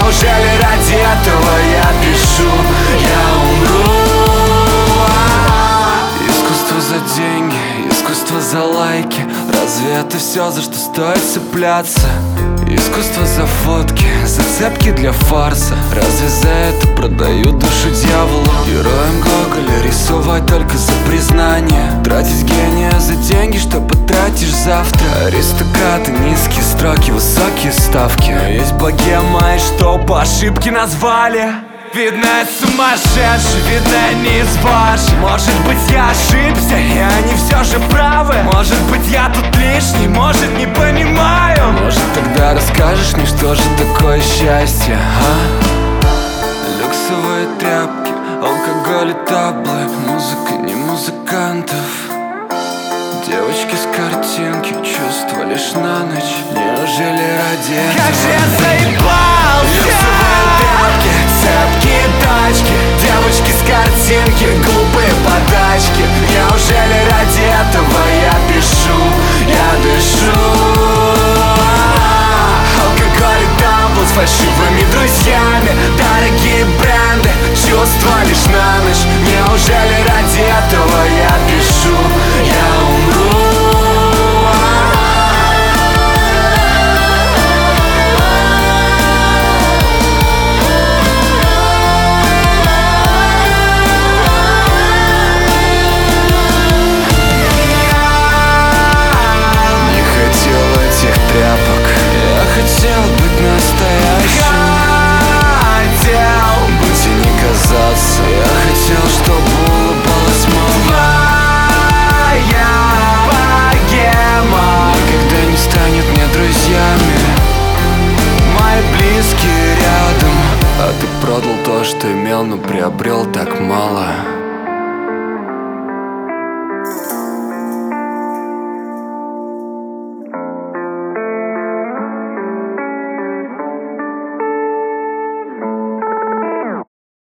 Неужели ради этого я пишу? Я умру. Искусство за деньги, искусство за лайки. Разве это все, за что стоит цепляться? Искусство за фотки, зацепки для фарса. Разве за это продают душу дьяволу? Героям Гоголя рисовать только за признание. Тратить гения за деньги, что потратишь завтра. Аристократы, низкие строки, высокие ставки. Но есть богема, и что по ошибке назвали. Видно, я сумасшедший, видно, я не из ваших. Может быть, я ошибся, и они все же правы. Может быть, я тут лишний, может, не понимаю. Может, тогда расскажешь мне, что же такое счастье, а? Люксовые тряпки, алкоголь и таблет. Музыка не музыкантов. Девочки с картинки, чувства лишь на ночь. Неужели ради этого? Как же я заебался! Люксовые тряпки, цепкие тачки, девочки с картинки, глупые подачки. Неужели ради этого я пишу, я дышу?